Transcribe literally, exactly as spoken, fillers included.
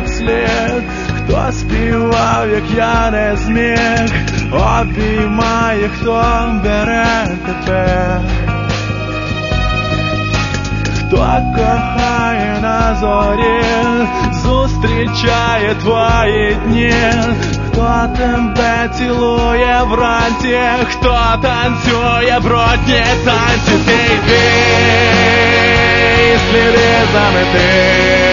як слід, хто співав, як я не зміг, обіймає, хто бере тебе, хто кохає на зорі, зустрічає твої дні, хто тебе цілує вранці, хто танцює брудні танці, ти йди, сліди замети.